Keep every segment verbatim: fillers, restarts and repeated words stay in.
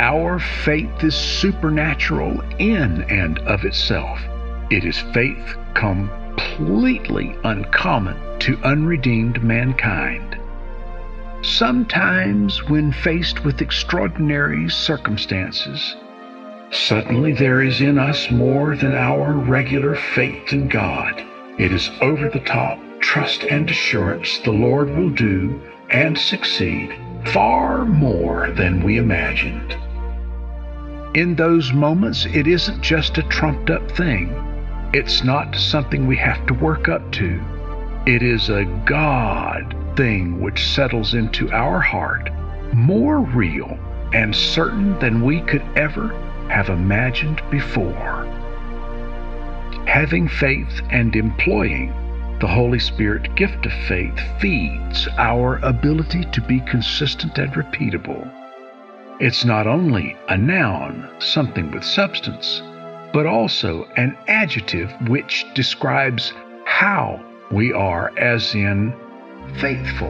Our faith is supernatural in and of itself. It is faith completely uncommon to unredeemed mankind. Sometimes, when faced with extraordinary circumstances, suddenly there is in us more than our regular faith in God. It is over-the-top trust and assurance the Lord will do and succeed far more than we imagined. In those moments, it isn't just a trumped-up thing. It's not something we have to work up to. It is a God thing which settles into our heart, more real and certain than we could ever have imagined before. Having faith and employing the Holy Spirit gift of faith feeds our ability to be consistent and repeatable. It's not only a noun, something with substance, but also an adjective which describes how we are, as in faithful.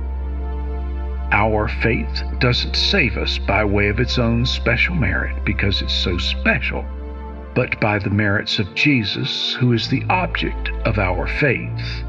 Our faith doesn't save us by way of its own special merit because it's so special, but by the merits of Jesus, who is the object of our faith.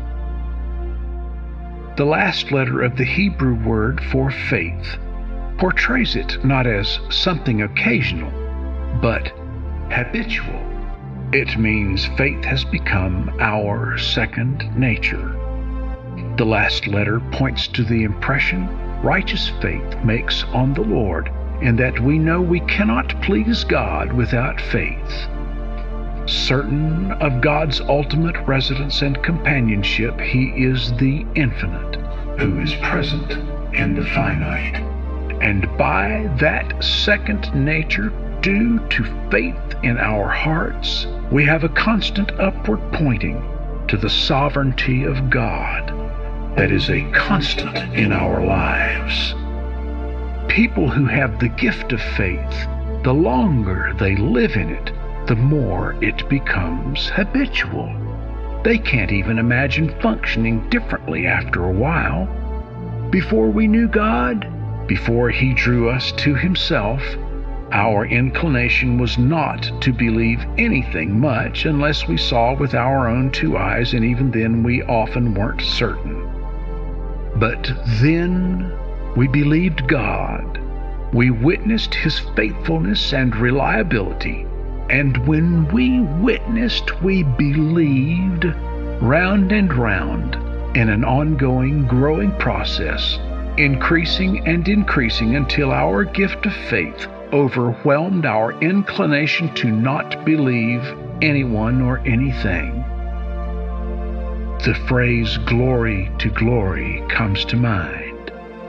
The last letter of the Hebrew word for faith portrays it not as something occasional, but habitual. It means faith has become our second nature. The last letter points to the impression righteous faith makes on the Lord, in that we know we cannot please God without faith. Certain of God's ultimate residence and companionship, He is the infinite, who is present in the finite. And by that second nature, due to faith in our hearts, we have a constant upward pointing to the sovereignty of God that is a constant in our lives. People who have the gift of faith, the longer they live in it, the more it becomes habitual. They can't even imagine functioning differently after a while. Before we knew God, before He drew us to Himself, our inclination was not to believe anything much unless we saw with our own two eyes, and even then we often weren't certain. But then we believed God. We witnessed His faithfulness and reliability. And when we witnessed, we believed, round and round, in an ongoing, growing process, increasing and increasing until our gift of faith overwhelmed our inclination to not believe anyone or anything. The phrase glory to glory comes to mind.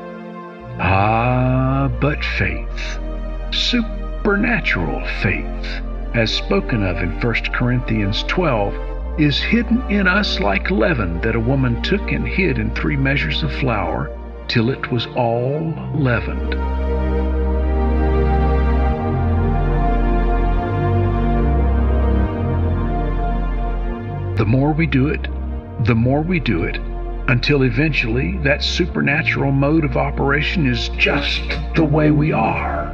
Ah, but faith, supernatural faith, as spoken of in First Corinthians twelve, is hidden in us like leaven that a woman took and hid in three measures of flour till it was all leavened. The more we do it, the more we do it, until eventually that supernatural mode of operation is just the way we are.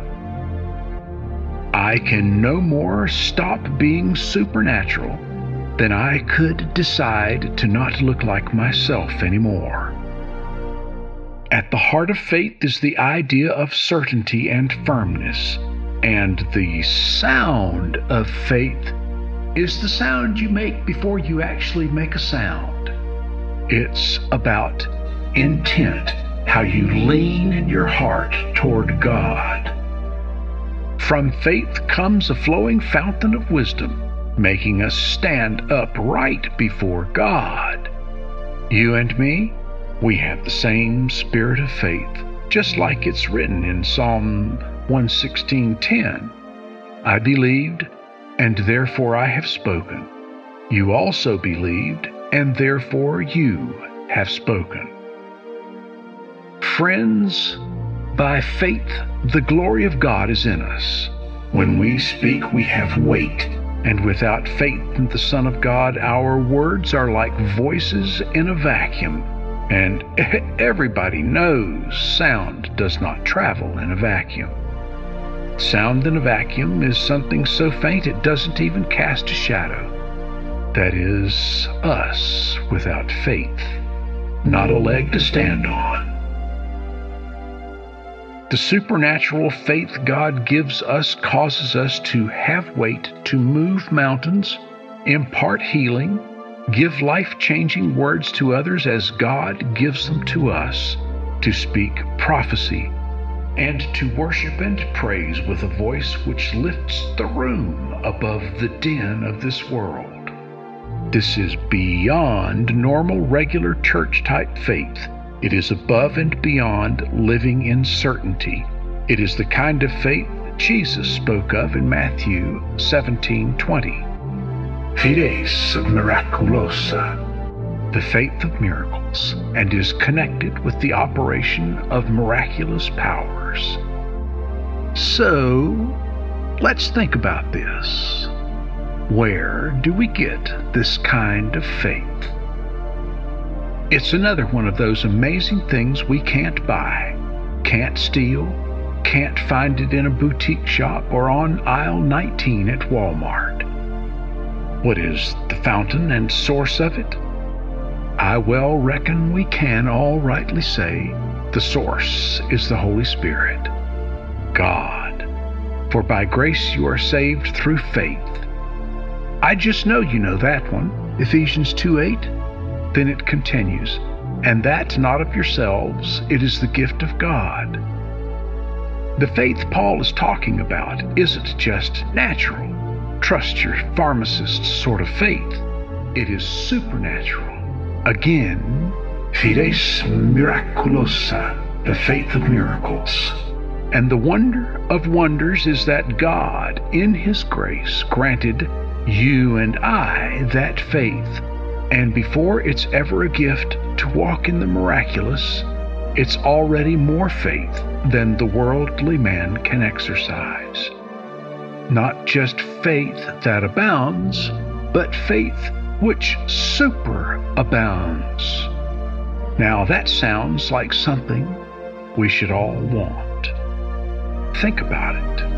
I can no more stop being supernatural than I could decide to not look like myself anymore. At the heart of faith is the idea of certainty and firmness, and the sound of faith is the sound you make before you actually make a sound. It's about intent, how you lean in your heart toward God. From faith comes a flowing fountain of wisdom, making us stand upright before God. You and me, we have the same spirit of faith, just like it's written in Psalm one sixteen ten. I believed, and therefore I have spoken. You also believed, and therefore you have spoken. Friends, by faith the glory of God is in us. When we speak, we have weight, and without faith in the Son of God, our words are like voices in a vacuum, and everybody knows sound does not travel in a vacuum. Sound in a vacuum is something so faint it doesn't even cast a shadow. That is us without faith, not a leg to stand on. The supernatural faith God gives us causes us to have weight to move mountains, impart healing, give life-changing words to others as God gives them to us, to speak prophecy, and to worship and praise with a voice which lifts the room above the din of this world. This is beyond normal, regular church-type faith. It is above and beyond living in certainty. It is the kind of faith Jesus spoke of in Matthew seventeen twenty. Fides miraculosa, the faith of miracles, and is connected with the operation of miraculous powers. So, let's think about this. Where do we get this kind of faith? It's another one of those amazing things we can't buy, can't steal, can't find it in a boutique shop or on aisle nineteen at Walmart. What is the fountain and source of it? I well reckon we can all rightly say the source is the Holy Spirit, God. For by grace you are saved through faith. I just know you know that one, Ephesians two eight. Then it continues, and that not of yourselves, it is the gift of God. The faith Paul is talking about isn't just natural, trust your pharmacist sort of faith. It is supernatural. Again, fides miraculosa, the faith of miracles. And the wonder of wonders is that God, in His grace, granted you and I that faith. And before it's ever a gift to walk in the miraculous, it's already more faith than the worldly man can exercise. Not just faith that abounds, but faith which superabounds. Now that sounds like something we should all want. Think about it.